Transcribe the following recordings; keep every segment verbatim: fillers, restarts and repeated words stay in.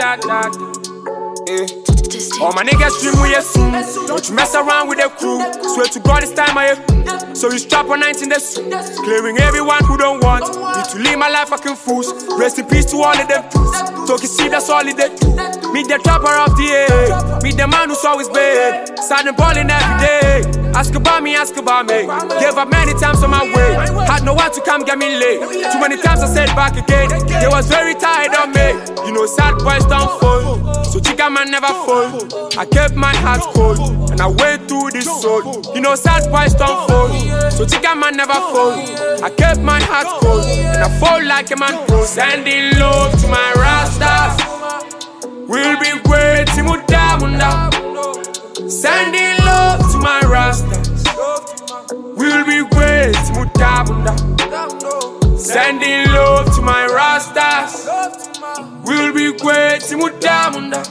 da da. Eh. All my niggas dream we soon. Don't you mess around with the crew. Swear to God, this time I hear. So you strap on nineteen the suit. Clearing everyone who don't want me to live my life fucking fools. Rest in peace to all of them fools. Talking see that's all they do. Meet the trapper of the air. Meet the man who's always bad. Starting balling every day. Ask about me, ask about me. Gave up many times on my way. Had no one to come get me late. Too many times I said back again. They was very tired of me. You know sad boys don't fall. So chica man never fall. I kept my heart cold and I went through this soul. You know sad boys don't fall. So chica man never fall. I kept my heart cold and I fall like a man pro. Sending love to my rastas. We'll be great, Timunda Munda. Sending love to my rastas. We'll be great, Timunda Munda. Sending love to my rastas. We'll be great, Timunda Munda.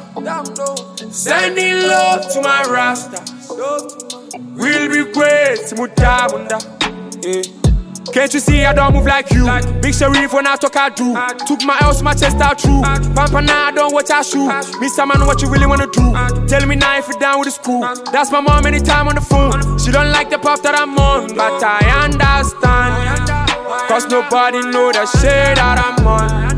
Sending love to my rastas. We'll be great, Timunda Munda. Yeah. Can't you see I don't move like you? Big Sharif when I talk I do. Took my L's, my chest out true. Pampa now I don't watch I shoot. Mister Man, what you really wanna do? Tell me now if you're down with the school. That's my mom anytime on the phone. She don't like the pop that I'm on, but I understand. Cause nobody know the shit that I'm on.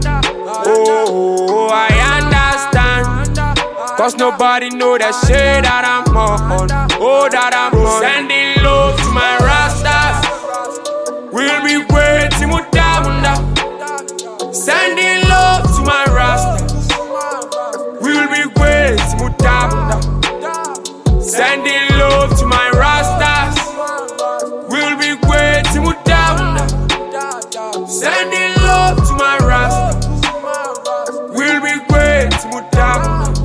Oh, I understand. Cause nobody know the shit that I'm on. Oh, that I'm on. Sending love to my rastas. We'll be great, Timunda Munda. Sending love to my rastas. We'll be great, Timunda Munda. Sending love to my rastas. We'll be great, Timunda Munda. Sending love to my rastas. We'll be great, Timunda Munda.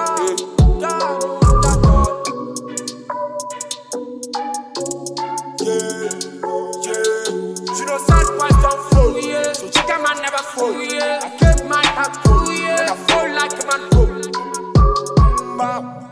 So chica man never fall. I kept my heart cold and I fall like a man cold.